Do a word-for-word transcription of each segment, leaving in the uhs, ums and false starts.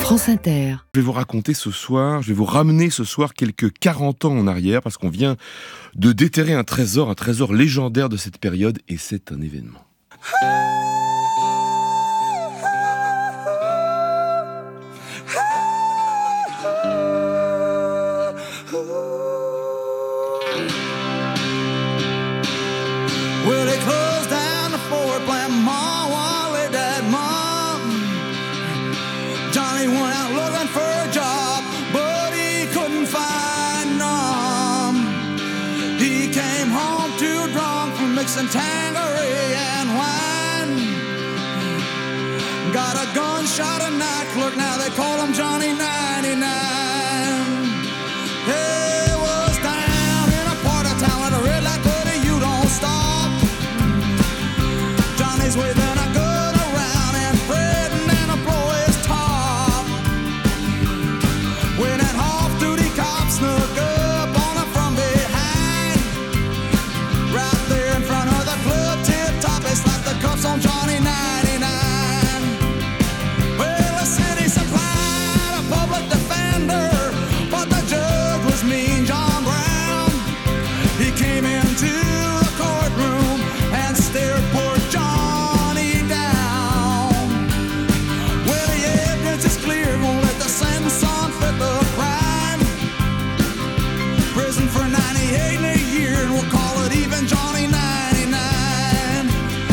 France Inter. Je vais vous raconter ce soir, je vais vous ramener ce soir quelques quarante ans en arrière parce qu'on vient de déterrer un trésor, un trésor légendaire de cette période et c'est un événement. Well, they closed down the Ford plant, Mom, while they died, Mom. Johnny went out looking for a job, but he couldn't find none. He came home too drunk from mixing Tanqueray and wine. Got a gunshot, a night clerk, now they call him Johnny ninety-nine. Hey, was down in a part of town with a red light, buddy, you don't stop. Johnny's waving a gun around and spreading and a blow his top. When that off-duty cop snuck up on him from behind, right there in front of the club tip-top, they slapped the cuffs on Johnny ninety-nine. Well, the city supplied a public defender, but the judge was mean John Brown. He came into the courtroom and stared poor Johnny down. Well, the evidence is clear, won't let the sentence unfit the crime. Prison for ninety-eight in a year, and we'll call it even Johnny ninety-nine.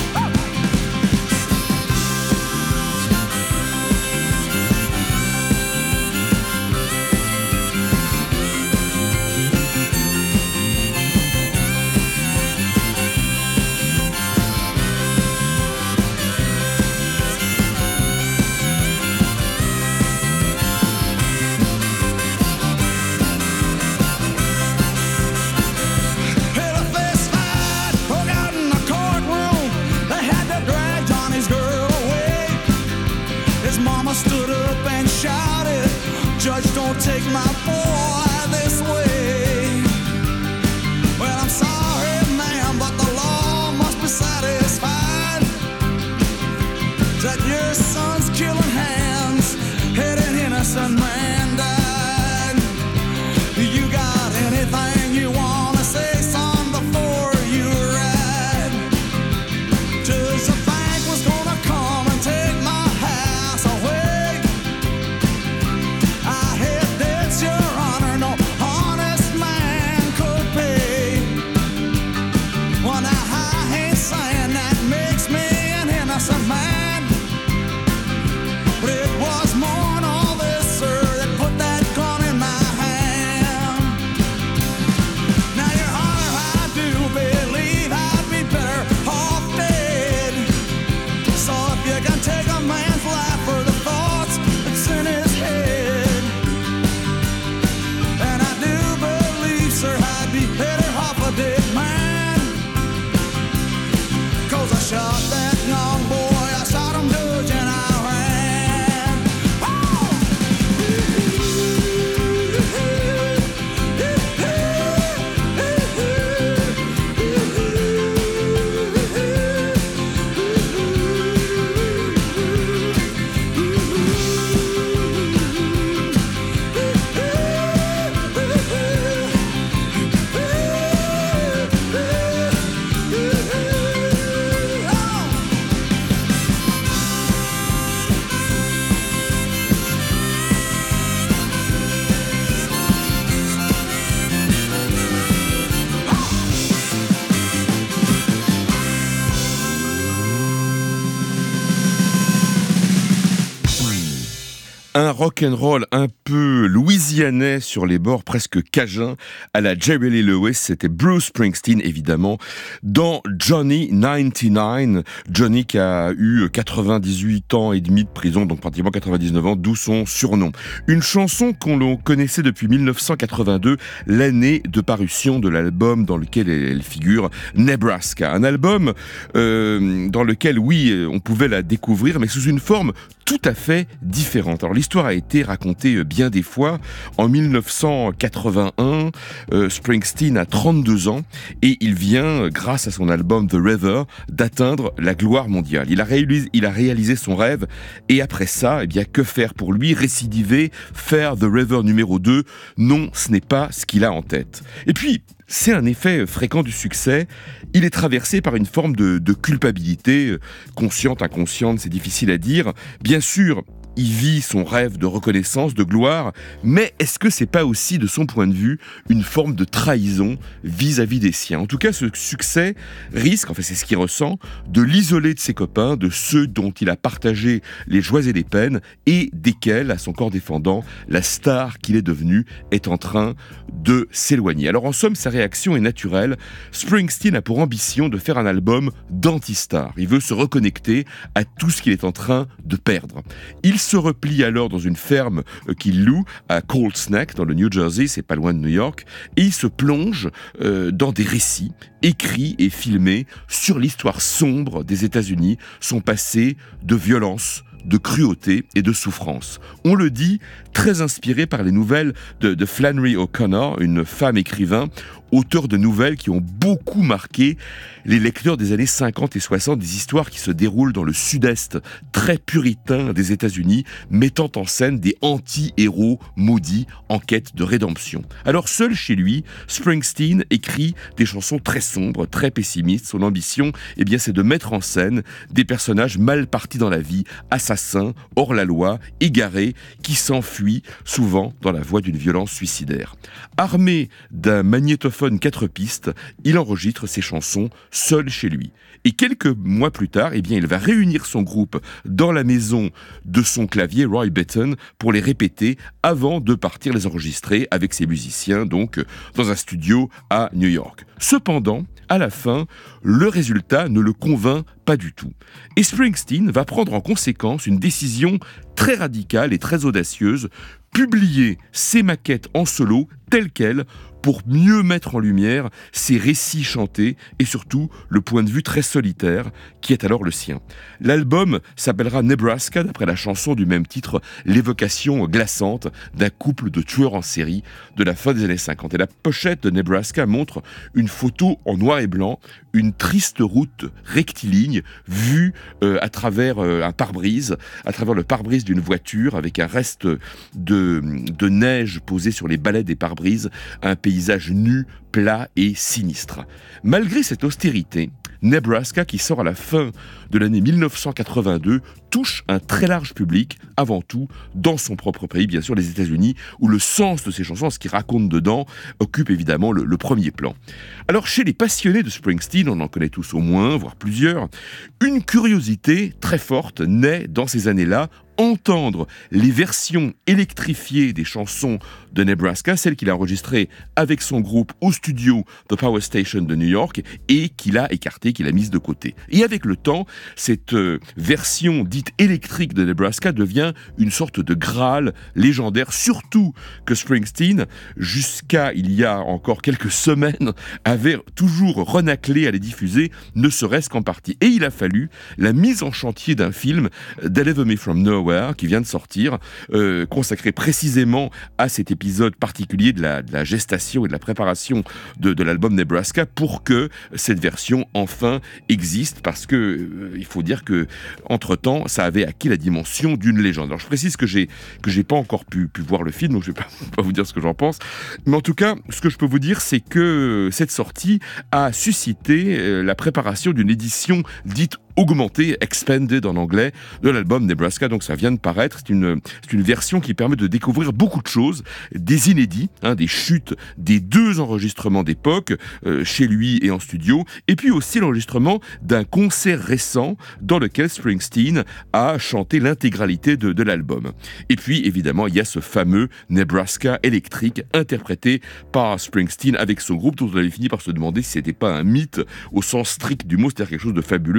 Well, a fist fight broke out in the courtroom. They had to drag Johnny's girl away. His mama stood up and shouted, "Judge, don't take my boy this way." Well, I'm sorry, ma'am, but the law must be satisfied that your son's killing hands had an innocent man died. You got anything you wanna say, son, before you ride? Just the bank was gonna come and take my house away. I had debts, your honor, no honest man could pay. Well, now I ain't saying that makes me an innocent man, but it was more than all this, sir, that put that gun in my hand. Now, your honor, I do believe I'd be better off dead. So if you can take a man's life for the thoughts that's in his head, and I do believe, sir, I'd be better off a dead man. 'Cause I shot that young boy, I shot him, Judge, and I ran. Un rock'n'roll un peu louisianais sur les bords presque cajuns à la Jerry Lee Lewis, c'était Bruce Springsteen évidemment dans Johnny quatre-vingt-dix-neuf. Johnny qui a eu quatre-vingt-dix-huit ans et demi de prison, donc pratiquement quatre-vingt-dix-neuf ans, d'où son surnom. Une chanson qu'on connaissait depuis dix-neuf cent quatre-vingt-deux, l'année de parution de l'album dans lequel elle figure, Nebraska. Un album euh, dans lequel, oui, on pouvait la découvrir, mais sous une forme tout à fait différente. Alors l'histoire l'histoire a été racontée bien des fois. En dix-neuf cent quatre-vingt-un, euh, Springsteen a trente-deux ans et il vient, grâce à son album The River, d'atteindre la gloire mondiale. Il a réalisé, il a réalisé son rêve et après ça, eh bien, que faire pour lui? Récidiver, faire The River numéro deux? Non, ce n'est pas ce qu'il a en tête. Et puis, c'est un effet fréquent du succès. Il est traversé par une forme de, de culpabilité, consciente, inconsciente, c'est difficile à dire. Bien sûr, il vit son rêve de reconnaissance, de gloire, mais est-ce que c'est pas aussi, de son point de vue, une forme de trahison vis-à-vis des siens? En tout cas, ce succès risque, enfin c'est ce qu'il ressent, de l'isoler de ses copains, de ceux dont il a partagé les joies et les peines, et desquels, à son corps défendant, la star qu'il est devenu est en train de s'éloigner. Alors en somme, sa réaction est naturelle. Springsteen a pour ambition de faire un album d'anti-star. Il veut se reconnecter à tout ce qu'il est en train de perdre. Il se replie alors dans une ferme qu'il loue à Colts Neck, dans le New Jersey, c'est pas loin de New York, et il se plonge euh, dans des récits écrits et filmés sur l'histoire sombre des États-Unis, son passé de violence, de cruauté et de souffrance. On le dit, très inspiré par les nouvelles de, de Flannery O'Connor, une femme écrivain, auteur de nouvelles qui ont beaucoup marqué les lecteurs des années cinquante et soixante, des histoires qui se déroulent dans le sud-est très puritain des États-Unis, mettant en scène des anti-héros maudits en quête de rédemption. Alors seul chez lui, Springsteen écrit des chansons très sombres, très pessimistes. Son ambition, eh bien, c'est de mettre en scène des personnages mal partis dans la vie, assassins, hors la loi, égarés, qui s'enfuient souvent dans la voie d'une violence suicidaire. Armé d'un magnétophone quatre pistes, il enregistre ses chansons seul chez lui. Et quelques mois plus tard, eh bien, il va réunir son groupe dans la maison de son clavier, Roy Bittan, pour les répéter avant de partir les enregistrer avec ses musiciens, donc dans un studio à New York. Cependant, à la fin, le résultat ne le convainc pas du tout. Et Springsteen va prendre en conséquence une décision très radicale et très audacieuse, publier ses maquettes en solo telles quelles pour mieux mettre en lumière ses récits chantés et surtout le point de vue très solitaire qui est alors le sien. L'album s'appellera Nebraska, d'après la chanson du même titre, l'évocation glaçante d'un couple de tueurs en série de la fin des années cinquante. Et la pochette de Nebraska montre une photo en noir et blanc, une triste route rectiligne vue euh, à travers euh, un pare-brise, à travers le pare-brise d'une voiture avec un reste de, de neige posé sur les balais des pare-brises, un paysage nu, plat et sinistre. Malgré cette austérité, Nebraska, qui sort à la fin de l'année dix-neuf cent quatre-vingt-deux, touche un très large public, avant tout dans son propre pays, bien sûr les États-Unis, où le sens de ses chansons, ce qu'il raconte dedans, occupe évidemment le, le premier plan. Alors chez les passionnés de Springsteen, on en connaît tous au moins, voire plusieurs, une curiosité très forte naît dans ces années-là, entendre les versions électrifiées des chansons de Nebraska, celles qu'il a enregistrées avec son groupe au studio The Power Station de New York et qu'il a écartées, qu'il a mises de côté. Et avec le temps, cette euh, version dite électrique de Nebraska devient une sorte de Graal légendaire, surtout que Springsteen, jusqu'à il y a encore quelques semaines, avait toujours renaclé à les diffuser, ne serait-ce qu'en partie. Et il a fallu la mise en chantier d'un film, Deliver Me From Nowhere, qui vient de sortir, euh, consacré précisément à cet épisode particulier de la, de la gestation et de la préparation de, de l'album Nebraska, pour que cette version enfin existe, parce que euh, il faut dire que entre-temps, ça avait acquis la dimension d'une légende. Alors je précise que j'ai que j'ai pas encore pu, pu voir le film, donc je vais pas, pas vous dire ce que j'en pense, mais en tout cas, ce que je peux vous dire, c'est que cette sortie a suscité euh, la préparation d'une édition dite augmentée, expanded en anglais, de l'album Nebraska. Donc ça vient de paraître. C'est une, c'est une version qui permet de découvrir beaucoup de choses, des inédits, hein, des chutes des deux enregistrements d'époque, euh, chez lui et en studio, et puis aussi l'enregistrement d'un concert récent dans lequel Springsteen a chanté l'intégralité de, de l'album. Et puis évidemment, il y a ce fameux Nebraska électrique interprété par Springsteen avec son groupe, dont on avait fini par se demander si c'était pas un mythe au sens strict du mot, c'est-à-dire quelque chose de fabuleux mais qui n'existe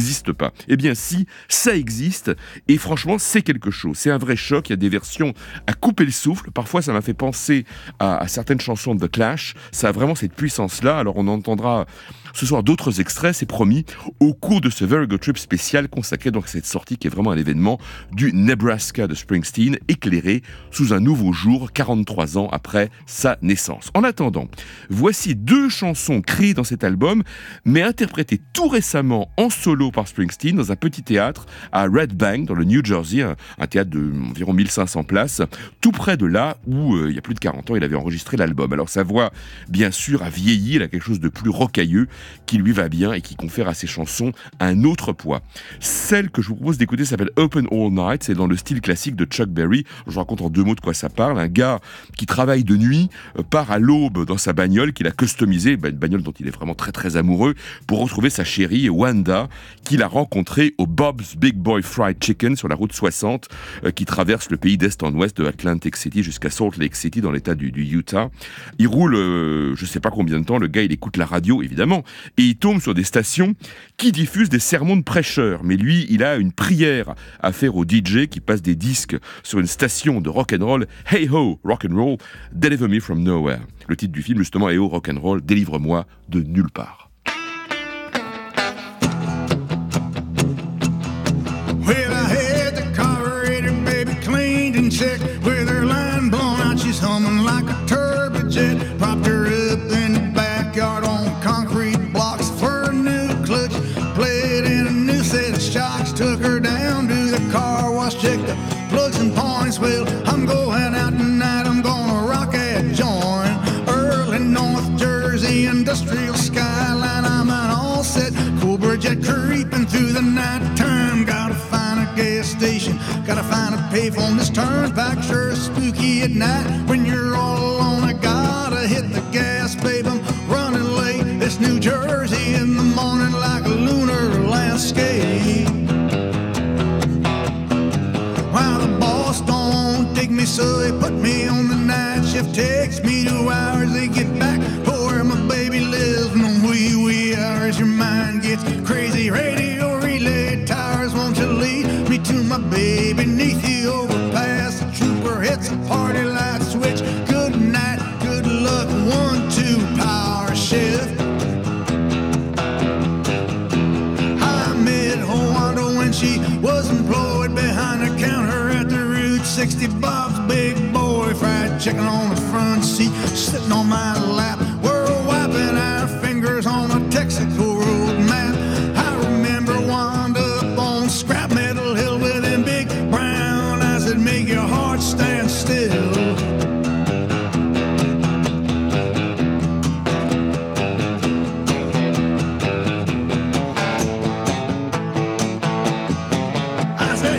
n'existe pas. Eh bien si, ça existe, et franchement c'est quelque chose, c'est un vrai choc, il y a des versions à couper le souffle, parfois ça m'a fait penser à, à certaines chansons de The Clash, ça a vraiment cette puissance-là, alors on entendra ce soir d'autres extraits, c'est promis, au cours de ce Very Good Trip spécial consacré donc à cette sortie qui est vraiment un événement du Nebraska de Springsteen, éclairé sous un nouveau jour, quarante-trois ans après sa naissance. En attendant, voici deux chansons créées dans cet album, mais interprétées tout récemment en solo par Springsteen dans un petit théâtre à Red Bank, dans le New Jersey, un, un théâtre d'environ mille cinq cents places, tout près de là où, euh, il y a plus de quarante ans, il avait enregistré l'album. Alors sa voix, bien sûr, a vieilli, elle a quelque chose de plus rocailleux, qui lui va bien et qui confère à ses chansons un autre poids. Celle que je vous propose d'écouter s'appelle Open All Night, c'est dans le style classique de Chuck Berry. Je vous raconte en deux mots de quoi ça parle. Un gars qui travaille de nuit euh, part à l'aube dans sa bagnole qu'il a customisée, une bagnole dont il est vraiment très très amoureux, pour retrouver sa chérie Wanda, qu'il a rencontrée au Bob's Big Boy Fried Chicken sur la route soixante, euh, qui traverse le pays d'est en ouest de Atlantic City jusqu'à Salt Lake City dans l'état du, du Utah. Il roule, euh, je sais pas combien de temps, le gars il écoute la radio évidemment, et il tombe sur des stations qui diffusent des sermons de prêcheurs. Mais lui, il a une prière à faire au D J qui passe des disques sur une station de rock'n'roll. Hey ho, rock'n'roll, deliver me from nowhere. Le titre du film, justement, Hey ho, rock'n'roll, délivre-moi de nulle part. Well, I had the carburetor, baby, cleaned and checked. With her line blown out, she's humming like a turbojet. Propped her up in the backyard on concrete blocks for a new clutch. Played in a new set of shocks. Took her down to the car wash, checked the plugs and points. Well, I'm going out tonight, I'm gonna rock that joint. Early North Jersey industrial skyline, I'm an all set Cobra jet creeping through the nighttime. Gotta find a gas station, gotta find a payphone. This turnpike sure is spooky at night. When you're all alone, I gotta hit the gas, babe, I'm running late. It's New Jersey in the morning like a lunar landscape. Well, the boss don't take me, so they put me on the night shift. Takes me two hours to get back to where my baby lives. No wee wee hours, your mind gets crazy. Radio relay towers, won't you lead me to my baby? Neath the overpass, the trooper hits a party light switch. Good night, good luck, one, two, power shift. I met Wanda when she was employed behind the counter at the Route sixty. Bob's Big Boy Fried Chicken on the front seat, sitting on my lap. We're wiping our fingers on a Texaco road map. I remember Wanda up on Scrap Metal Hill with them big brown eyes that make your heart stand still. I said,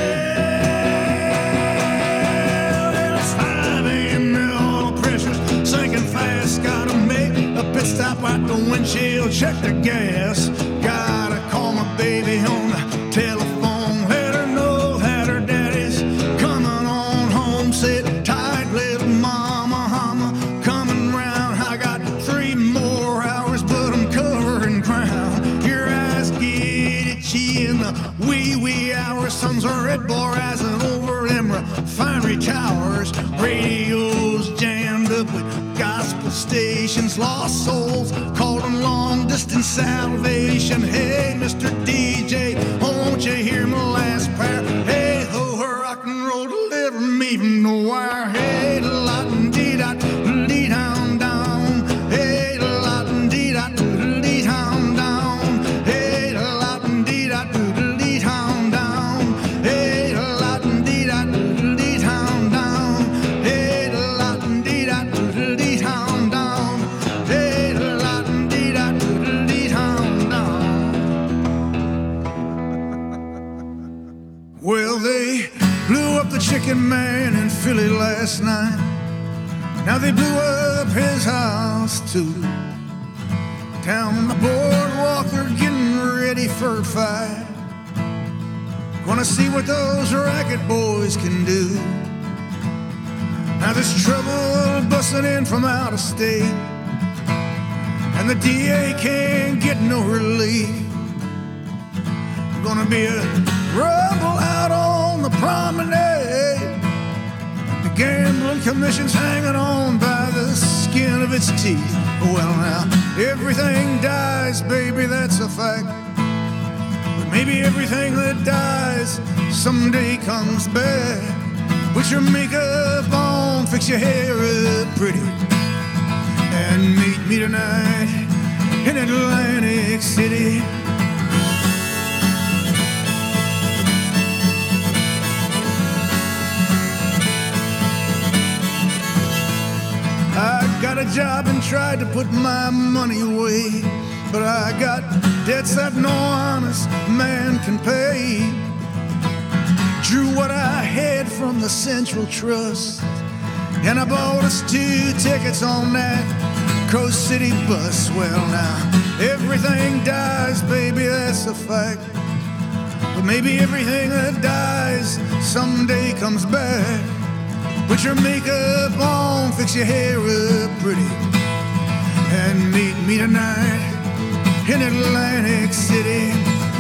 hell, it's five a.m. now, all the pressure's sinking fast. Gotta make a pit stop out the windshield, check the gas. Gotta call my baby on the telephone, let her know that her daddy's coming on home. Sit tight, little mama, mama, coming round. I got three more hours, but I'm covering ground. Your eyes get itchy in the wee wee hours. Sun's a red bar rising over them refinery towers. Radios jammed up with gospel stations, lost souls calling long distance salvation. Hey, Mister D J, won't you hear my last prayer? Hey ho, rock and roll, deliver me from the wire. Hey, da la dee da dee down down. Hey, da la dee da dee down down. Hey, da la dee da dee down down. Hey, da la dee da dee down down. Hey, da la dee da dee down down. Hey, da la dee da dee down down. Well, they blew up the Chicken Man in Philly last night. Now they blew up his house too. Down on the boardwalk, they're getting ready for a fight. Gonna see what those racket boys can do. Now there's trouble busting in from out of state, and the D A can't get no relief. gonna be a rumble out on the promenade. The gambling commission's hanging on by the skin of its teeth. Well now, everything dies, baby, that's a fact. But maybe everything that dies someday comes back. Put your makeup on, fix your hair up pretty, and meet me tonight in Atlantic City. I got a job and tried to put my money away, but I got debts that no honest man can pay. Drew what I had from the Central Trust, and I bought us two tickets on that Coast City bus. Well now, everything dies, baby, that's a fact. But maybe everything that dies someday comes back. Put your makeup on, fix your hair up pretty, and meet me tonight in Atlantic City.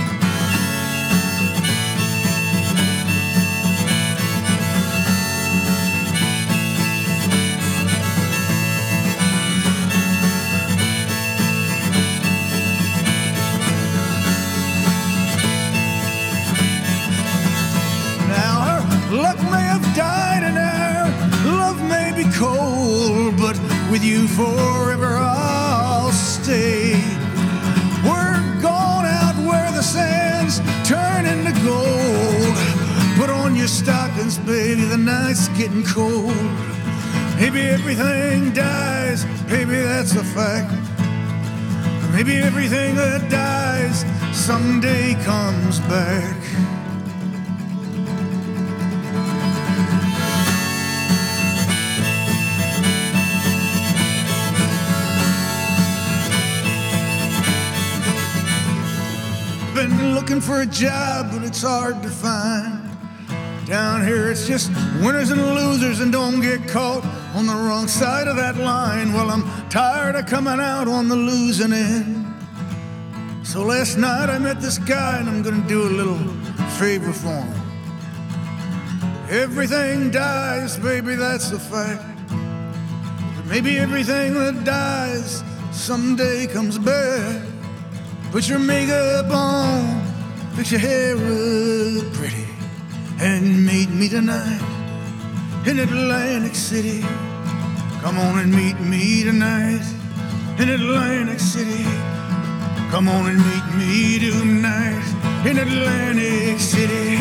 Luck may have died and our love may be cold, but with you forever I'll stay. We're gone out where the sands turn into gold. Put on your stockings, baby, the night's getting cold. Maybe everything dies, baby, that's a fact. Maybe everything that dies someday comes back. Been looking for a job, but it's hard to find. Down here it's just winners and losers, and don't get caught on the wrong side of that line. Well, I'm tired of coming out on the losing end. So last night I met this guy, and I'm gonna do a little favor for him. Everything dies, baby, that's a fact. But maybe everything that dies someday comes back. Put your makeup on, fix your hair up pretty, and meet me tonight in Atlantic City. Come on and meet me tonight in Atlantic City. Come on and meet me tonight in Atlantic City.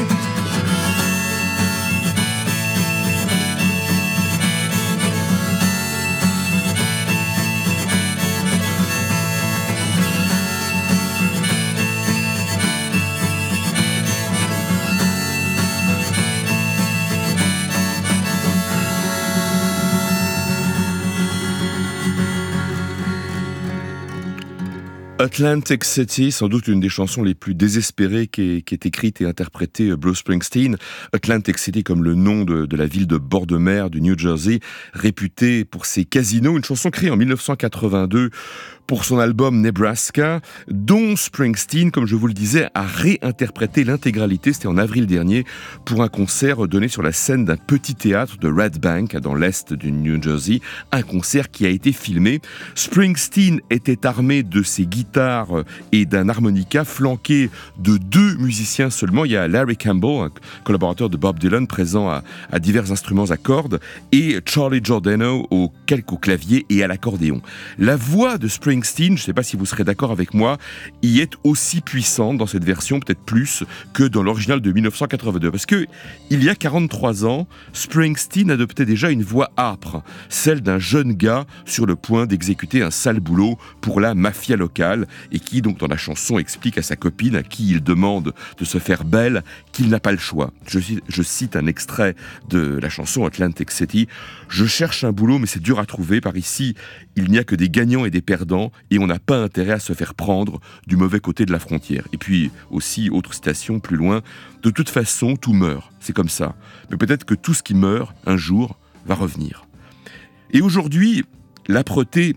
Atlantic City, sans doute une des chansons les plus désespérées qui est, qui est écrite et interprétée Bruce Springsteen. Atlantic City comme le nom de, de la ville de bord de mer du New Jersey, réputée pour ses casinos. Une chanson créée en dix-neuf cent quatre-vingt-deux pour son album Nebraska, dont Springsteen, comme je vous le disais, a réinterprété l'intégralité, c'était en avril dernier, pour un concert donné sur la scène d'un petit théâtre de Red Bank, dans l'est du New Jersey, un concert qui a été filmé. Springsteen était armé de ses guitares et d'un harmonica, flanqué de deux musiciens seulement. Il y a Larry Campbell, un collaborateur de Bob Dylan, présent à, à divers instruments à cordes, et Charlie Giordano au, au clavier et à l'accordéon. La voix de Springsteen, je ne sais pas si vous serez d'accord avec moi, y est aussi puissante dans cette version, peut-être plus, que dans l'original de dix-neuf cent quatre-vingt-deux. Parce que, il y a quarante-trois ans, Springsteen adoptait déjà une voix âpre, celle d'un jeune gars sur le point d'exécuter un sale boulot pour la mafia locale, et qui, donc, dans la chanson, explique à sa copine, à qui il demande de se faire belle, qu'il n'a pas le choix. Je, je cite un extrait de la chanson Atlantic City. « Je cherche un boulot, mais c'est dur à trouver. Par ici, il n'y a que des gagnants et des perdants, et on n'a pas intérêt à se faire prendre du mauvais côté de la frontière. » Et puis aussi, autre citation plus loin, « De toute façon, tout meurt, c'est comme ça. Mais peut-être que tout ce qui meurt, un jour, va revenir. » Et aujourd'hui, l'âpreté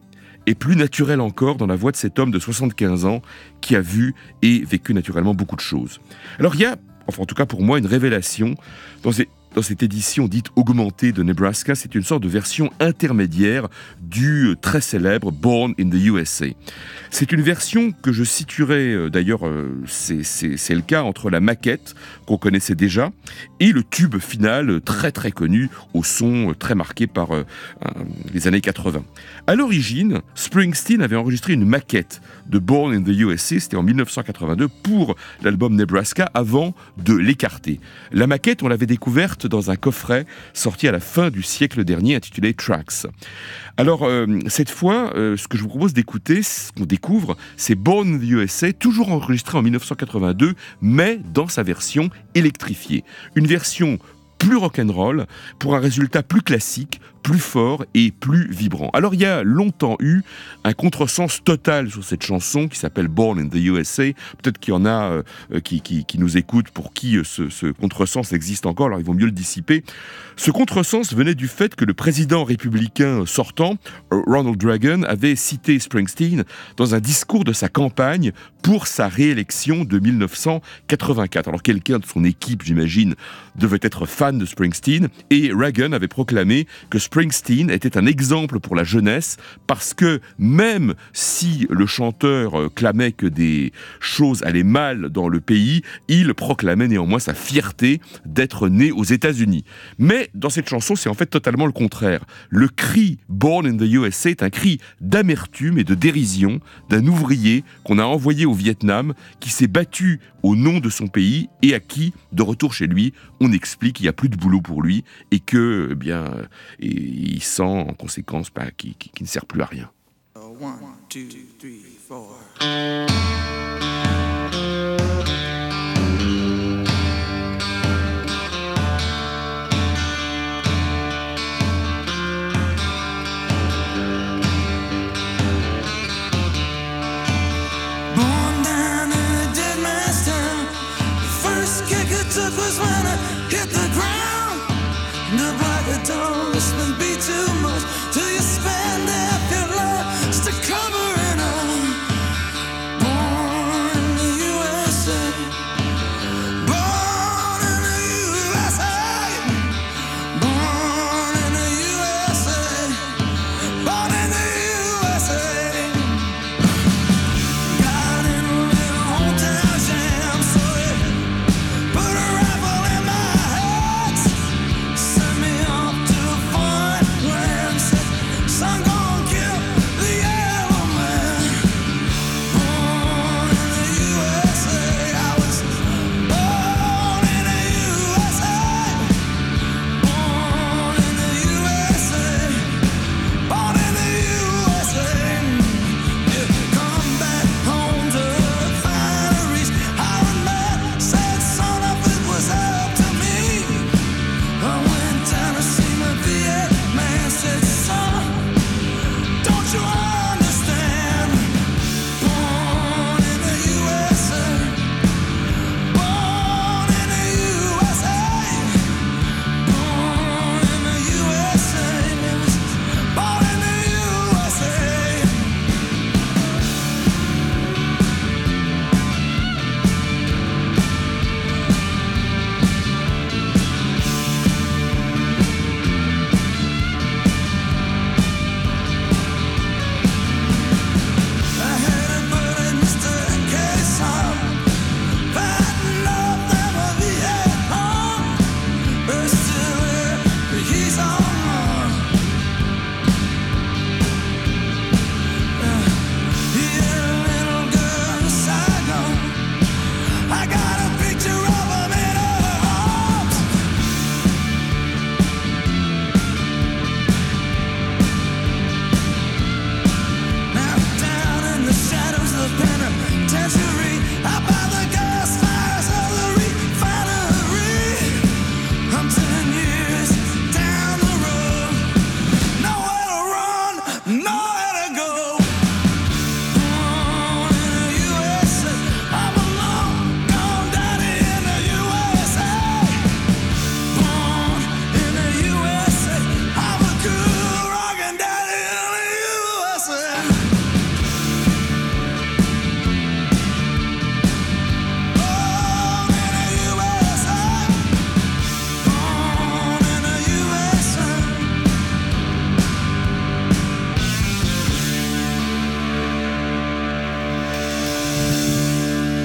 et plus naturelle encore dans la voix de cet homme de soixante-quinze ans qui a vu et vécu naturellement beaucoup de choses. Alors il y a, enfin en tout cas pour moi, une révélation dans ces Dans cette édition dite augmentée de Nebraska. C'est une sorte de version intermédiaire du très célèbre Born in the U S A. C'est une version que je situerai, d'ailleurs c'est, c'est, c'est le cas, entre la maquette qu'on connaissait déjà et le tube final très très connu au son très marqué par euh, les années quatre-vingts. À l'origine, Springsteen avait enregistré une maquette de Born in the U S A, c'était en dix-neuf cent quatre-vingt-deux pour l'album Nebraska avant de l'écarter. La maquette, on l'avait découverte dans un coffret sorti à la fin du siècle dernier intitulé Tracks. Alors, euh, cette fois, euh, ce que je vous propose d'écouter, ce qu'on découvre, c'est Born in the U S A, toujours enregistré en dix-neuf cent quatre-vingt-deux, mais dans sa version électrifiée. Une version plus rock'n'roll, pour un résultat plus classique, plus fort et plus vibrant. Alors il y a longtemps eu un contresens total sur cette chanson qui s'appelle Born in the U S A. Peut-être qu'il y en a euh, qui, qui, qui nous écoutent pour qui euh, ce, ce contresens existe encore, alors ils vont mieux le dissiper. Ce contresens venait du fait que le président républicain sortant, Ronald Reagan, avait cité Springsteen dans un discours de sa campagne pour sa réélection de dix-neuf cent quatre-vingt-quatre. Alors quelqu'un de son équipe, j'imagine, devait être fan de Springsteen, et Reagan avait proclamé que Springsteen était un exemple pour la jeunesse parce que même si le chanteur clamait que des choses allaient mal dans le pays, il proclamait néanmoins sa fierté d'être né aux États-Unis. Mais dans cette chanson, c'est en fait totalement le contraire. Le cri Born in the U S A est un cri d'amertume et de dérision d'un ouvrier qu'on a envoyé au Vietnam, qui s'est battu au nom de son pays et à qui, de retour chez lui, on explique qu'il n'y a plus de boulot pour lui et que, eh bien, il sent en conséquence bah, qu'il, qu'il ne sert plus à rien. One, two, three, four. Took was when I hit the ground. The black don't must be too much till you spend half your life to cover it up. Born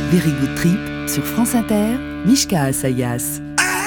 Very Good Trip sur France Inter, Mishka Assayas.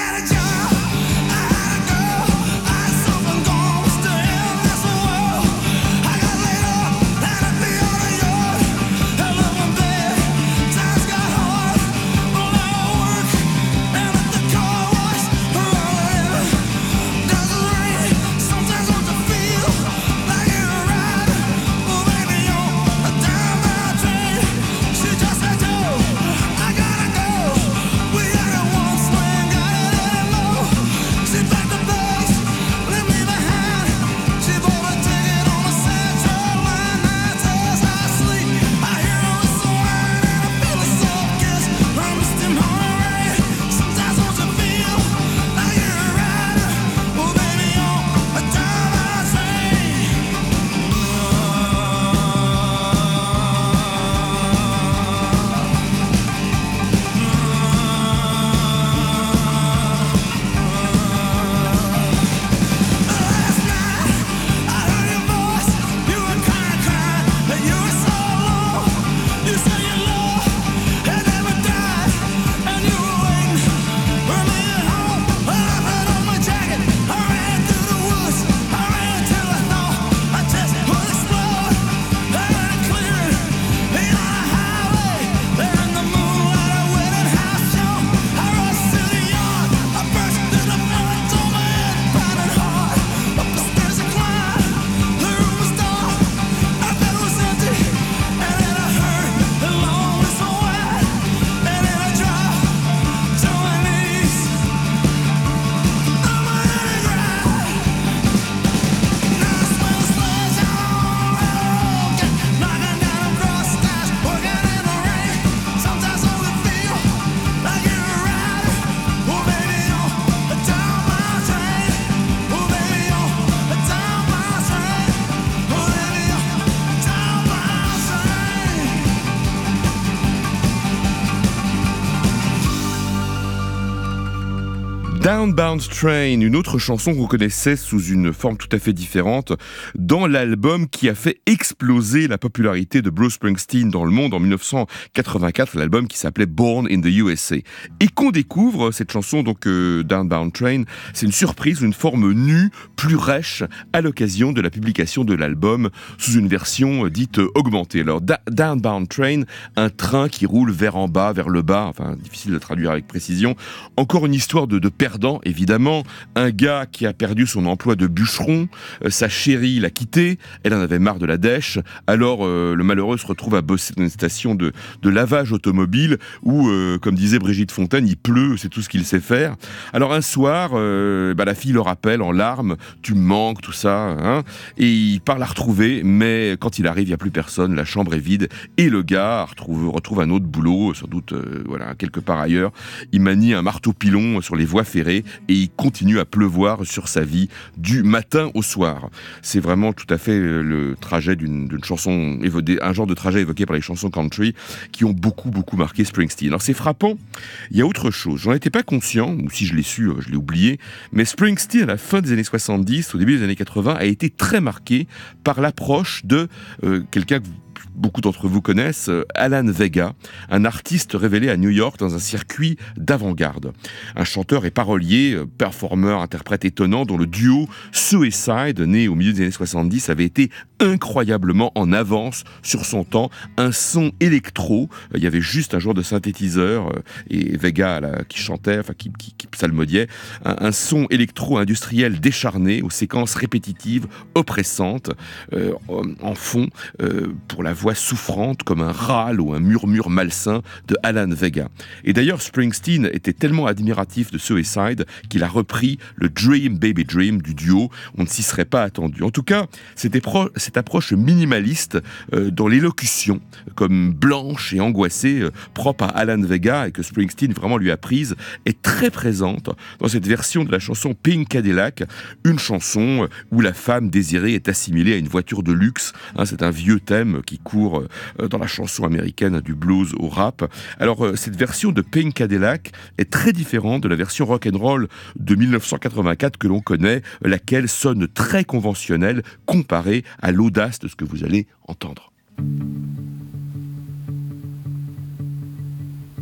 Downbound Train, une autre chanson qu'on connaissait sous une forme tout à fait différente dans l'album qui a fait exploser la popularité de Bruce Springsteen dans le monde en dix-neuf cent quatre-vingt-quatre, l'album qui s'appelait Born in the U S A. Et qu'on découvre cette chanson, donc euh, Downbound Train, c'est une surprise, une forme nue, plus rêche, à l'occasion de la publication de l'album sous une version euh, dite euh, augmentée. Alors da- Downbound Train, un train qui roule vers en bas, vers le bas, enfin difficile de traduire avec précision. Encore une histoire de, de perdant, évidemment. Un gars qui a perdu son emploi de bûcheron, euh, sa chérie l'a quitté, elle en avait marre de la dèche, alors euh, le malheureux se retrouve à bosser dans une station de, de lavage automobile où, euh, comme disait Brigitte Fontaine, il pleut, c'est tout ce qu'il sait faire. Alors un soir, euh, bah, la fille le rappelle en larmes, tu me manques, tout ça, hein, et il part la retrouver, mais quand il arrive, il n'y a plus personne, la chambre est vide, et le gars retrouve, retrouve un autre boulot, sans doute euh, voilà, quelque part ailleurs. Il manie un marteau-pilon sur les voies ferrées, et il continue à pleuvoir sur sa vie du matin au soir. C'est vraiment tout à fait le trajet d'une, d'une chanson, un genre de trajet évoqué par les chansons country qui ont beaucoup, beaucoup marqué Springsteen. Alors c'est frappant, il y a autre chose. J'en étais pas conscient, ou si je l'ai su, je l'ai oublié, mais Springsteen, à la fin des années soixante-dix, au début des années quatre-vingts, a été très marqué par l'approche de euh, quelqu'un que beaucoup d'entre vous connaissent, Alan Vega, un artiste révélé à New York dans un circuit d'avant-garde. Un chanteur et parolier, performeur, interprète étonnant, dont le duo Suicide, né au milieu des années soixante-dix, avait été incroyablement en avance sur son temps. Un son électro, il y avait juste un genre de synthétiseur, et Vega là, qui chantait, enfin qui, qui, qui psalmodiait, un, un son électro-industriel décharné, aux séquences répétitives, oppressantes, euh, en fond, euh, pour la voix souffrante comme un râle ou un murmure malsain de Alan Vega. Et d'ailleurs, Springsteen était tellement admiratif de Suicide qu'il a repris le Dream Baby Dream du duo. On ne s'y serait pas attendu. En tout cas, cette, épro- cette approche minimaliste euh, dans l'élocution, comme blanche et angoissée, euh, propre à Alan Vega et que Springsteen vraiment lui a prise, est très présente dans cette version de la chanson Pink Cadillac, une chanson où la femme désirée est assimilée à une voiture de luxe. Hein, c'est un vieux thème qui court euh, dans la chanson américaine du blues au rap. Alors euh, cette version de Pink Cadillac est très différente de la version rock'n'roll de dix-neuf cent quatre-vingt-quatre que l'on connaît, laquelle sonne très conventionnelle comparée à l'audace de ce que vous allez entendre.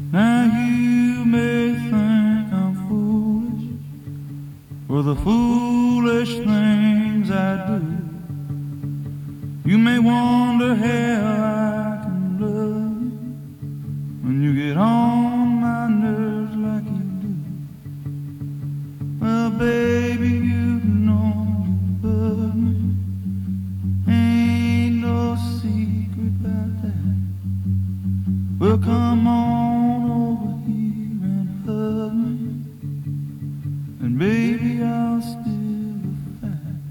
Now you may think I'm foolish for the foolish things I do. You may wonder how I can love you when you get on my nerves like you do. Well, baby, you know you love me. Ain't no secret about that. Well, come on over here and hug me, and baby, I'll steal the fact.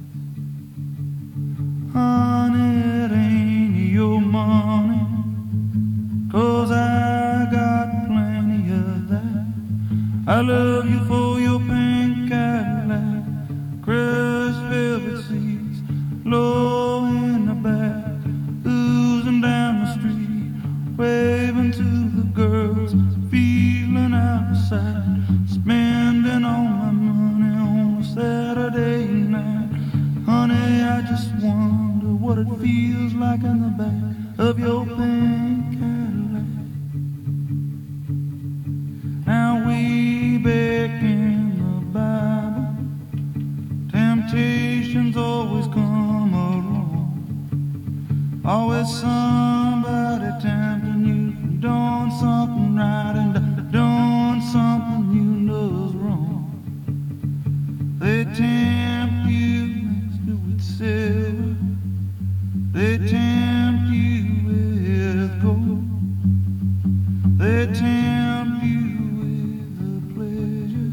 Honey, it ain't your money, 'cause I got plenty of that. I love you for your pink Cadillac, crushed velvet seats, low in the back, oozing down the street, waving to the girls, feeling outside, spending all my money on a Saturday night. Honey, I just wonder what it feels like in the back of your pink Cadillac. Now we back in the Bible, temptations always come along. Always somebody tempting you from doing something right and doing something you know's wrong. They tempt you with silver, they tempt you with gold, they tempt you with the pleasures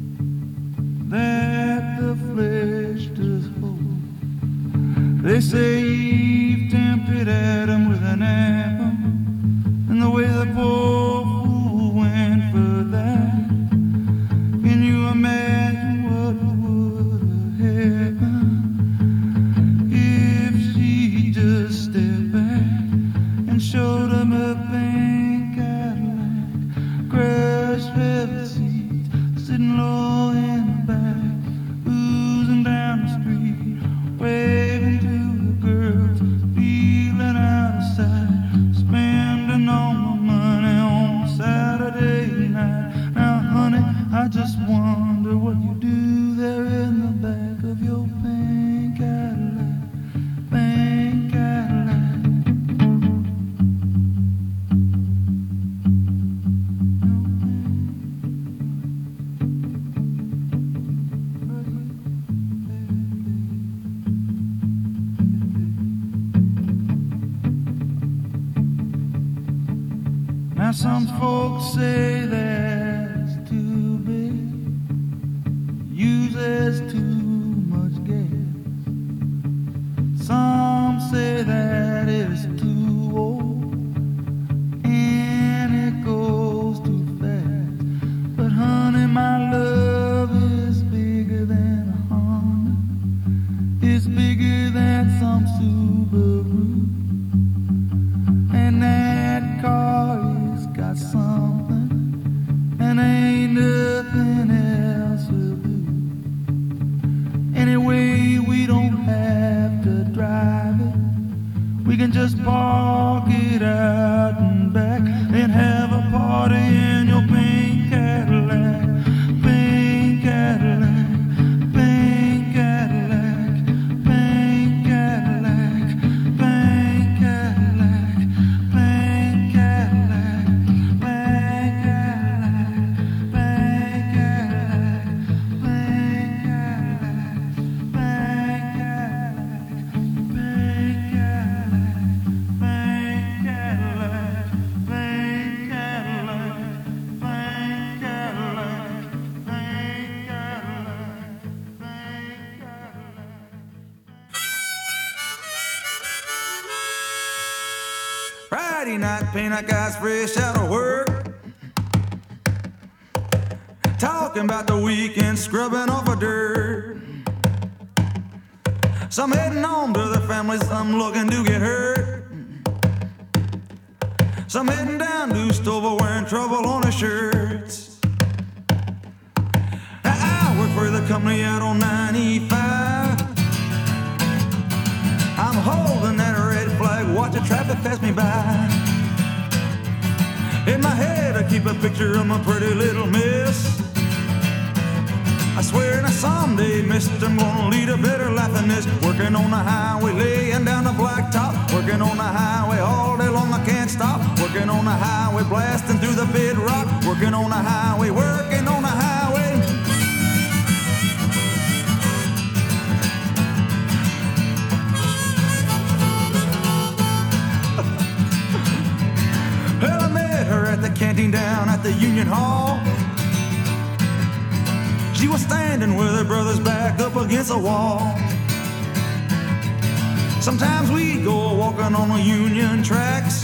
that the flesh does hold. They say Eve tempted Adam with an apple, and the way the poor fool went for that. Can you imagine what would have happened if she just stepped back and showed him a pink Cadillac, crushed velvet seats, sitting low in the back, oozing down the street, waving to the girls, feeling out of sight, spending all my money on Saturday night. Now, honey, I just wonder what you do there in the back of your pink Cadillac, pink Cadillac. Now some folks say that's too big, uses too much gas. Some say that it's too old and it goes too fast. But honey, my love is bigger than a Honda, it's bigger than some Subaru, and that car is got something, and ain't nothing else will do. Anyway, we don't have to drive it, we can just park it out and back and have a party in your pink Cadillac, pink Cadillac, pink Cadillac, pink Cadillac, pink Cadillac, pink Cadillac, pink Cadillac, pink Cadillac, pink Cadillac, pink Friday night, peanut guys fresh out of work, talking about the weekend, scrubbing off of dirt. Some heading home to their families, some looking to get hurt. Some heading down to Stover wearing trouble on their shirts. Now I work for the company out on ninety-five. I'm holding that red flag, watching traffic pass me by. In my head I to keep a picture of my pretty little miss. I swear that someday, mister, I'm gonna lead a better life than this. Working on the highway, laying down the blacktop. Working on the highway all day long, I can't stop. Working on the highway, blasting through the bedrock. Working on the highway, working on the highway. Well, I met her at the canteen down at the Union Hall. She was standing with her brother's back up against a wall. Sometimes we go walking on the Union tracks.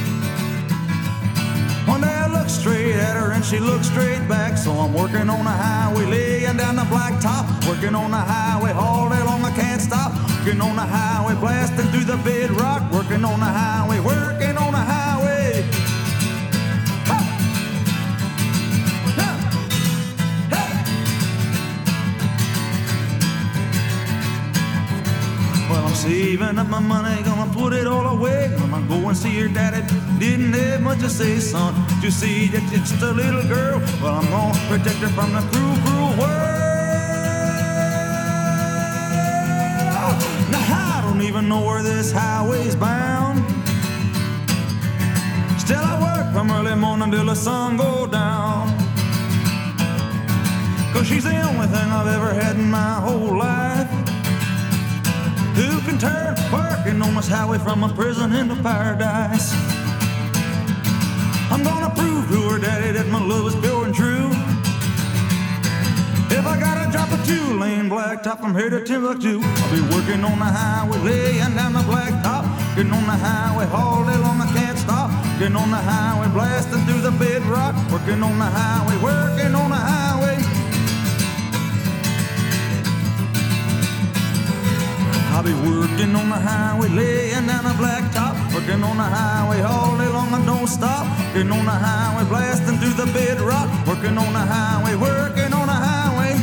One day I looked straight at her and she looked straight back. So I'm working on the highway, laying down the blacktop. Working on the highway all day long, I can't stop. Working on the highway, blasting through the bedrock. Working on the highway, working on the highway. Saving up my money, gonna put it all away. Gonna go and see your daddy. Didn't have much to say, son. You see that you're just a little girl. Well, I'm gonna protect her from the cruel, cruel world. Now I don't even know where this highway's bound. Still I work from early morning till the sun go down. Cause she's the only thing I've ever had in my whole life. Who can turn working on this highway from a prison into paradise? I'm gonna prove to her daddy that my love is pure and true. If I gotta drop a two-lane blacktop from here to Timbuktu, I'll be working on the highway, laying down the blacktop. Getting on the highway all day long, I can't stop. Getting on the highway, blasting through the bedrock. Working on the highway, working on the highway. I'll be working on the highway, laying down the blacktop. Working on the highway all day long, I don't stop. Working on the highway, blasting through the bedrock. Working on the highway, working on the highway.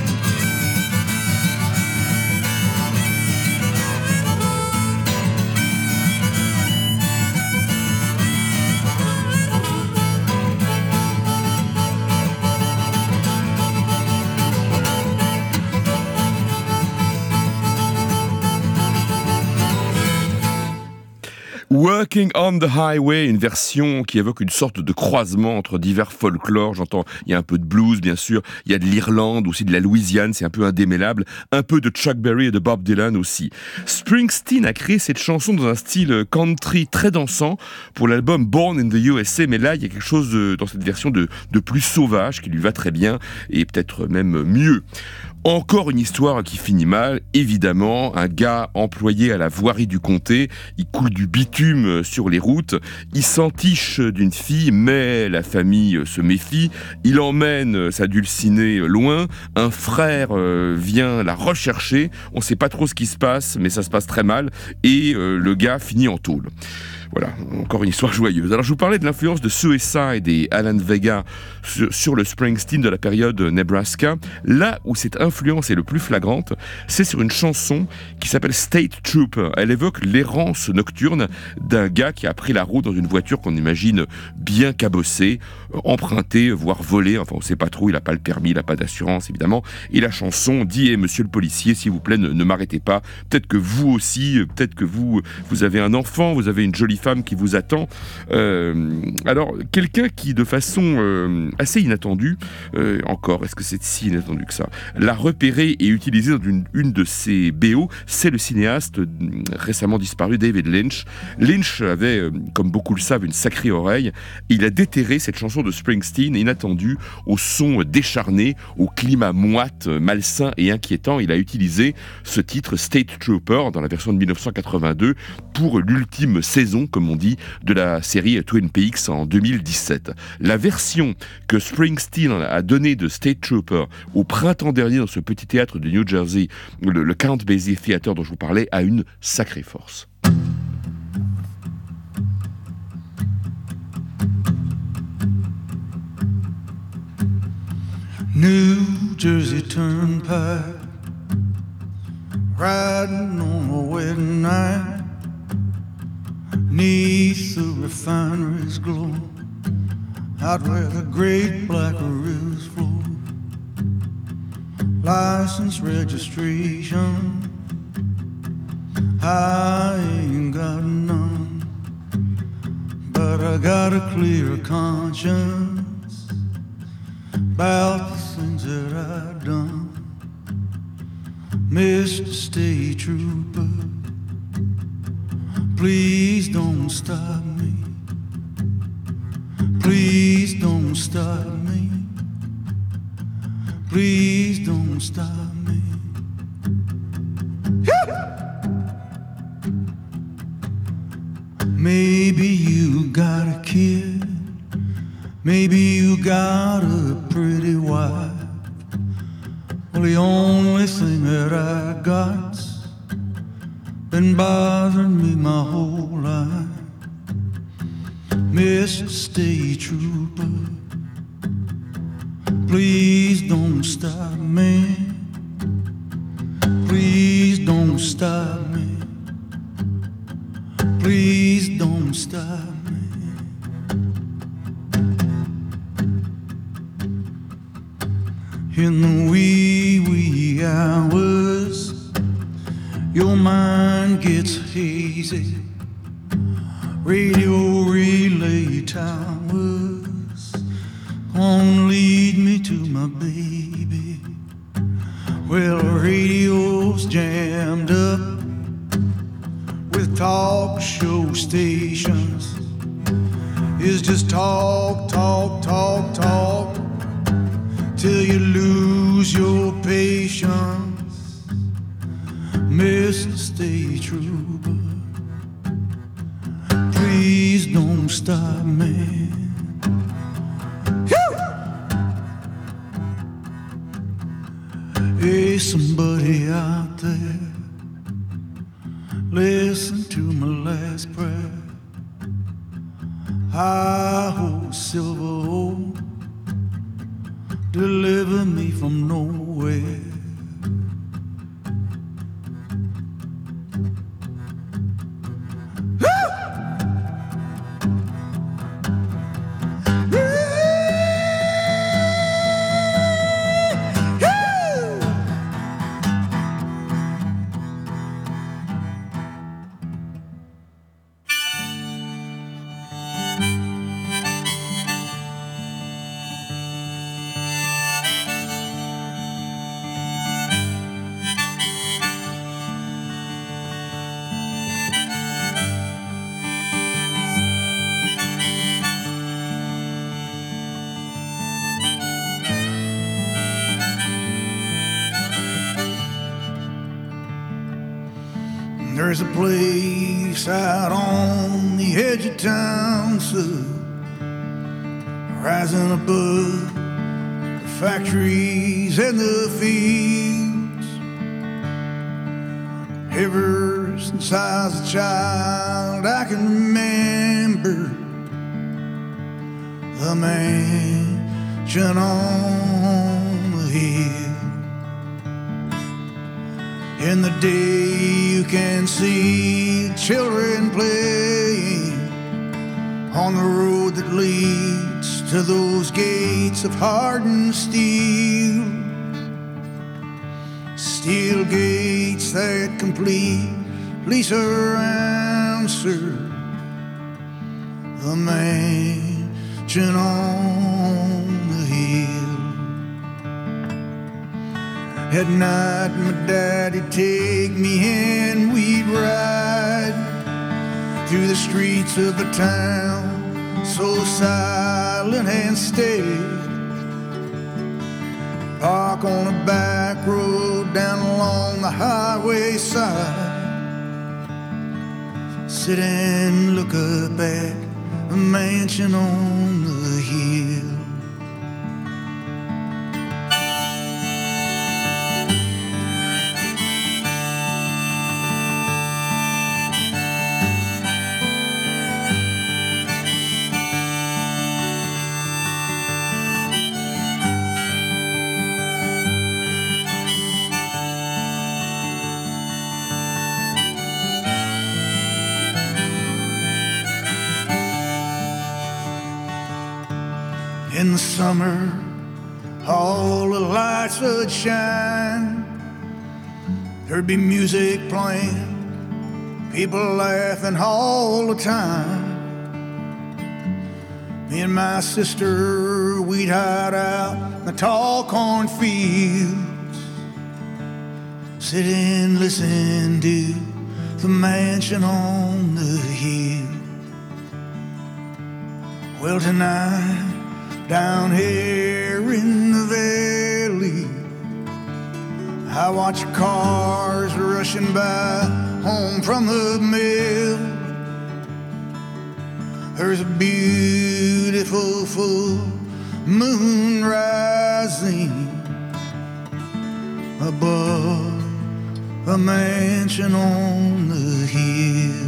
Working on the Highway, une version qui évoque une sorte de croisement entre divers folklores. J'entends, il y a un peu de blues, bien sûr, il y a de l'Irlande, aussi de la Louisiane, c'est un peu indémêlable, un peu de Chuck Berry et de Bob Dylan aussi. Springsteen a créé cette chanson dans un style country très dansant pour l'album Born in the U S A, mais là, il y a quelque chose de, dans cette version de, de plus sauvage qui lui va très bien et peut-être même mieux. Encore une histoire qui finit mal, évidemment, un gars employé à la voirie du comté, il coule du bitume sur les routes, il s'entiche d'une fille, mais la famille se méfie, il emmène sa dulcinée loin, un frère vient la rechercher, on ne sait pas trop ce qui se passe, mais ça se passe très mal, et le gars finit en tôle. Voilà, encore une histoire joyeuse. Alors je vous parlais de l'influence de Suicide et Alan Vega sur, sur le Springsteen de la période Nebraska. Là où cette influence est le plus flagrante, c'est sur une chanson qui s'appelle State Trooper. Elle évoque l'errance nocturne d'un gars qui a pris la route dans une voiture qu'on imagine bien cabossée, empruntée, voire volée. Enfin, on ne sait pas trop, il n'a pas le permis, il n'a pas d'assurance évidemment. Et la chanson dit hey, « Monsieur le policier, s'il vous plaît, ne, ne m'arrêtez pas. Peut-être que vous aussi, peut-être que vous, vous avez un enfant, vous avez une jolie femme qui vous attend. Euh, alors, quelqu'un qui, de façon euh, assez inattendue, euh, encore, est-ce que c'est si inattendu que ça, l'a repéré et utilisé dans une, une de ses B O, c'est le cinéaste euh, récemment disparu David Lynch. Lynch avait, euh, comme beaucoup le savent, une sacrée oreille. Il a déterré cette chanson de Springsteen, inattendue, au son décharné, au climat moite, malsain et inquiétant. Il a utilisé ce titre State Trooper dans la version de dix-neuf cent quatre-vingt-deux pour l'ultime saison, comme on dit, de la série Twin Peaks en deux mille dix-sept. La version que Springsteen a donnée de State Trooper au printemps dernier dans ce petit théâtre de New Jersey, le, le Count Basie Theater dont je vous parlais, a une sacrée force. New Jersey Turnpike, riding on a wedding night. 'Neath the refinery's glow, out where the great black rivers flow. License registration, I ain't got none, but I got a clear conscience about the things that I've done. Mister State Trooper, please don't stop me. Please don't stop me. Please don't stop me. Maybe you got a kid, maybe you got a pretty wife. Well, the only thing that I got's been bothering me my whole life. Mister State Trooper, please don't stop me. Please don't stop me. Please don't stop me. In the wee, wee hours, your mind gets hazy. Radio relay towers won't lead me to my baby. Well, radio's jammed up with talk show stations. It's just talk, talk, talk, talk till you lose your patience. Mister State Trooper, please don't stop me. Hey, somebody out there, listen to my last prayer. I hold silver hope, deliver me from nowhere. There's a place out on the edge of town, so rising above the factories and the fields. Ever since I was a child, I can remember the mansion on the hill. In the day you can see children playing on the road that leads to those gates of hardened steel. Steel gates that completely surround the mansion on the hill. At night my daddy'd take me and we'd ride through the streets of the town, so silent and steady. Park on a back road down along the highway side, sit and look up at the mansion on the hill. In the summer, all the lights would shine. There'd be music playing, people laughing all the time. Me and my sister, we'd hide out in the tall cornfields, sit and listen to the mansion on the hill. Well, tonight, down here in the valley, I watch cars rushing by home from the mill. There's a beautiful full moon rising above a mansion on the hill.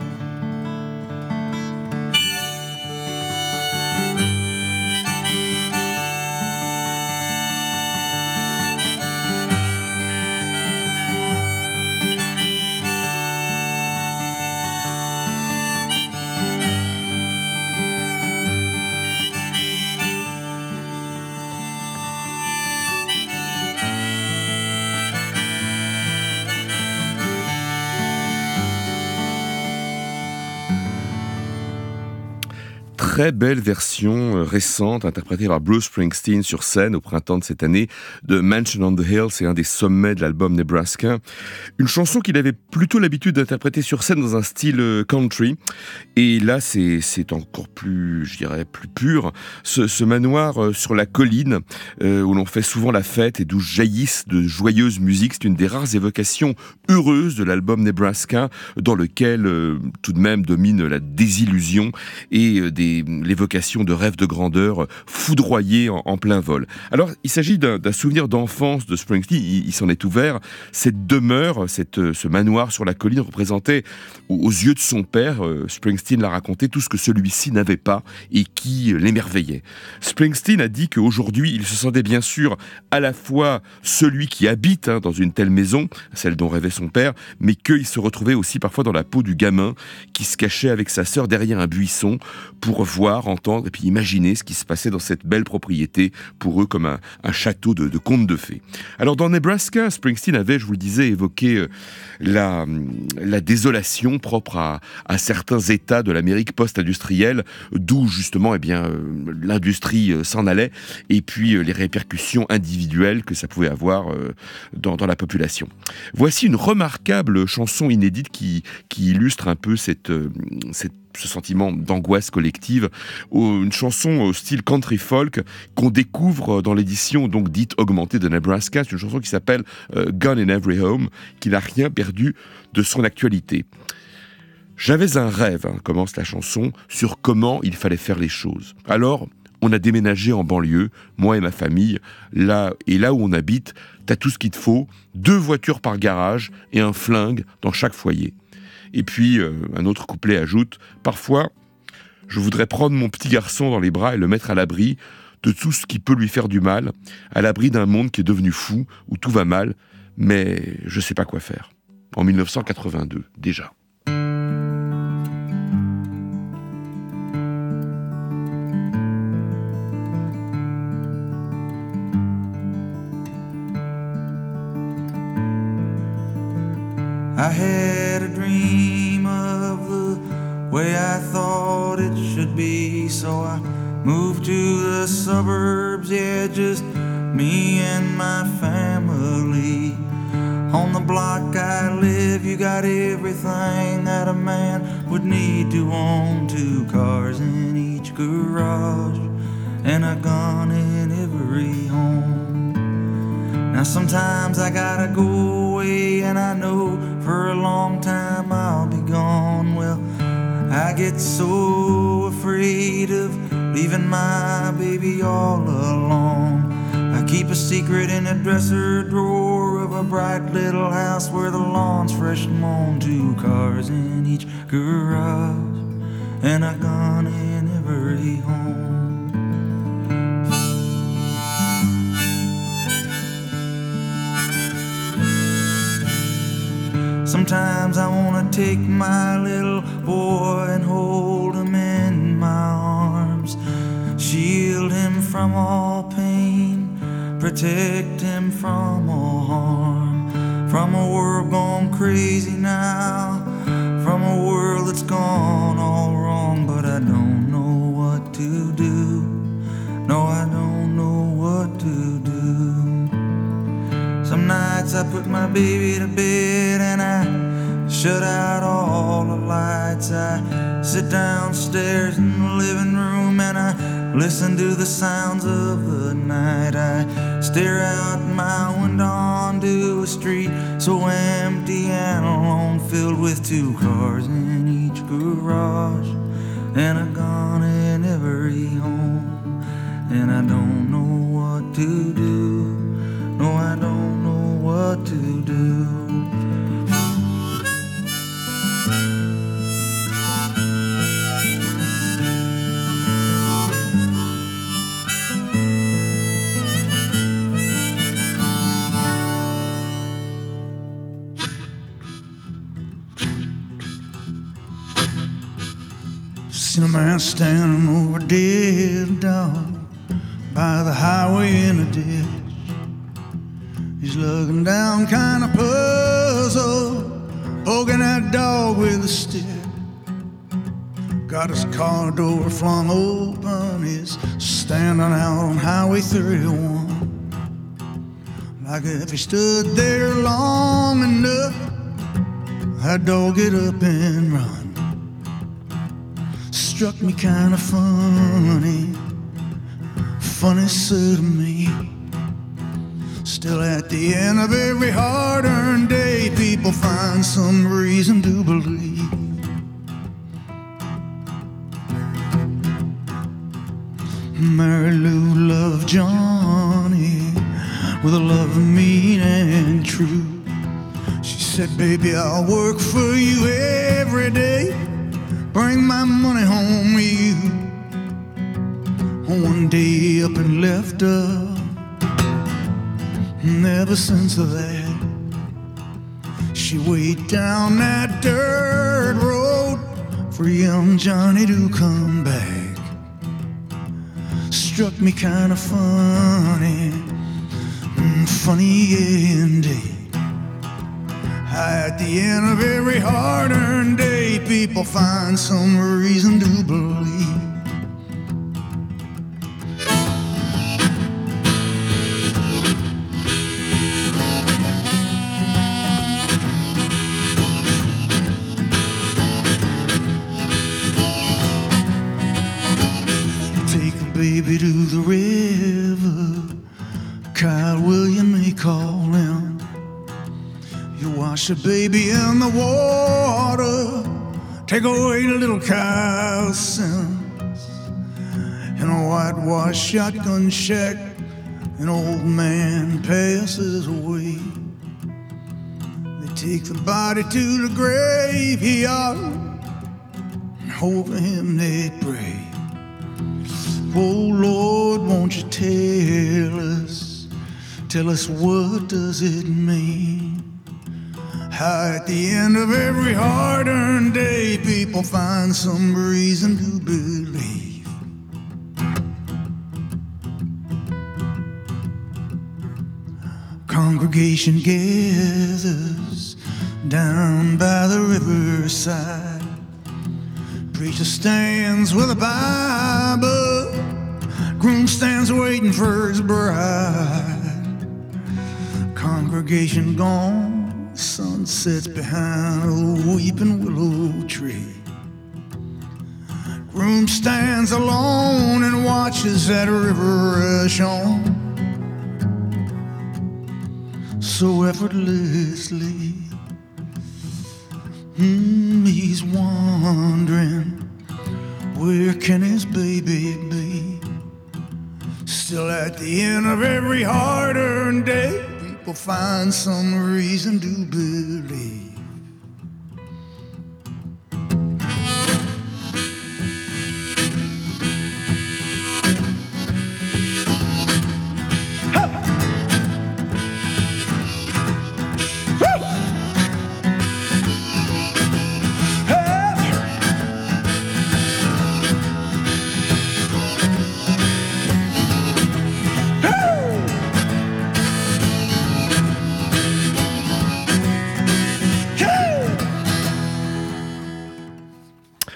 Très belle version récente interprétée par Bruce Springsteen sur scène au printemps de cette année de Mansion on the Hill. C'est un des sommets de l'album Nebraska. Une chanson qu'il avait plutôt l'habitude d'interpréter sur scène dans un style country. Et là, c'est, c'est encore plus, je dirais, plus pur. Ce, ce manoir sur la colline euh, où l'on fait souvent la fête et d'où jaillissent de joyeuses musiques. C'est une des rares évocations heureuses de l'album Nebraska dans lequel euh, tout de même domine la désillusion et euh, des l'évocation de rêves de grandeur foudroyés en, en plein vol. Alors, il s'agit d'un, d'un souvenir d'enfance de Springsteen, il, il s'en est ouvert. Cette demeure, cette, ce manoir sur la colline représentait, aux, aux yeux de son père, euh, Springsteen l'a raconté, tout ce que celui-ci n'avait pas et qui euh, l'émerveillait. Springsteen a dit qu'aujourd'hui, il se sentait bien sûr à la fois celui qui habite hein, dans une telle maison, celle dont rêvait son père, mais qu'il se retrouvait aussi parfois dans la peau du gamin qui se cachait avec sa sœur derrière un buisson pour voir, entendre et puis imaginer ce qui se passait dans cette belle propriété, pour eux comme un, un château de, de contes de fées. Alors dans Nebraska, Springsteen avait, je vous le disais, évoqué euh, la, la désolation propre à, à certains États de l'Amérique post-industrielle, d'où justement eh bien, euh, l'industrie euh, s'en allait, et puis euh, les répercussions individuelles que ça pouvait avoir euh, dans, dans la population. Voici une remarquable chanson inédite qui, qui illustre un peu cette, euh, cette ce sentiment d'angoisse collective, une chanson au style country folk qu'on découvre dans l'édition donc dite augmentée de Nebraska. C'est une chanson qui s'appelle euh, Gun in Every Home, qui n'a rien perdu de son actualité. J'avais un rêve, hein, commence la chanson, sur comment il fallait faire les choses. Alors, on a déménagé en banlieue, moi et ma famille, là, et là où on habite, t'as tout ce qu'il te faut, deux voitures par garage et un flingue dans chaque foyer. Et puis, euh, un autre couplet ajoute « Parfois, je voudrais prendre mon petit garçon dans les bras et le mettre à l'abri de tout ce qui peut lui faire du mal, à l'abri d'un monde qui est devenu fou, où tout va mal, mais je ne sais pas quoi faire. » En dix-neuf cent quatre-vingt-deux, déjà. I had a dream of the way I thought it should be, so I moved to the suburbs, yeah, just me and my family. On the block I live, you got everything that a man would need to own. Two cars in each garage and a gun in every home. Now sometimes I gotta go away and I know for a long time I'll be gone. Well, I get so afraid of leaving my baby all alone. I keep a secret in the dresser drawer of a bright little house where the lawn's fresh mown. Two cars in each garage and a gun in every home. Sometimes I wanna take my little boy and hold him in my arms, shield him from from all pain, protect him from all harm, from a world gone crazy now, from a world that's gone all wrong. But I don't know what to do, no, I don't know what to do. Some nights I put my baby to bed and I shut out all the lights. I sit downstairs in the living room and I listen to the sounds of the night. I stare out my window onto a street so empty and alone, filled with two cars in each garage and a gun in every home. And I don't know what to do, no, I don't know what to do. Seen a man standing over a dead dog by the highway in a ditch. He's looking down kind of puzzled, poking that dog with a stick. Got his car door flung open, he's standing out on Highway thirty-one. Like if he stood there long enough, that dog get up and run. Struck me kind of funny, funny so to me. Still at the end of every hard-earned day, people find some reason to believe. Mary Lou loved Johnny with a love mean and true. She said, baby, I'll work for you every day, bring my money home to you. One day up and left her, and ever since that, she weighed down that dirt road for young Johnny to come back. Struck me kind of funny, funny indeed. At the end of every hard-earned day, people find some reason to believe. Take a baby to the river, Kyle William may call him. You wash a baby in the water, take away the little Kyle's sins. In a whitewashed shotgun shack, an old man passes away. They take the body to the graveyard, and over him they pray. Oh Lord, won't you tell us, tell us what does it mean? How at the end of every hard-earned day, people find some reason to believe. Congregation gathers down by the riverside. Preacher stands with a Bible, groom stands waiting for his bride. Congregation gone, sun sets behind a weeping willow tree. Groom stands alone and watches that river rush on, so effortlessly. Mm, he's wondering, where can his baby be? Still at the end of every hard-earned day, people find some reason to believe.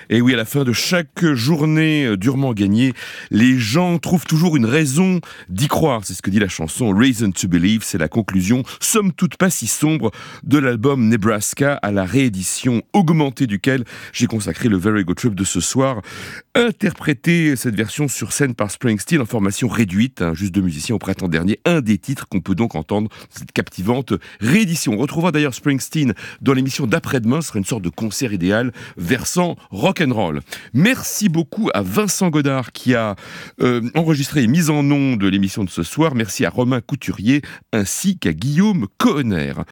Et oui, à la fin de chaque journée durement gagnée, les gens trouvent toujours une raison d'y croire. C'est ce que dit la chanson Reason to Believe. C'est la conclusion, somme toute pas si sombre, de l'album Nebraska, à la réédition augmentée duquel j'ai consacré le Very Good Trip de ce soir. Interpréter cette version sur scène par Springsteen en formation réduite, hein, juste deux musiciens au printemps dernier. Un des titres qu'on peut donc entendre, cette captivante réédition. On retrouvera d'ailleurs Springsteen dans l'émission d'après-demain. Ce sera une sorte de concert idéal versant rock'n'roll. Merci beaucoup à Vincent Godard qui a euh, enregistré et mis en nom de l'émission de ce soir. Merci à Romain Couturier ainsi qu'à Guillaume Cohenner.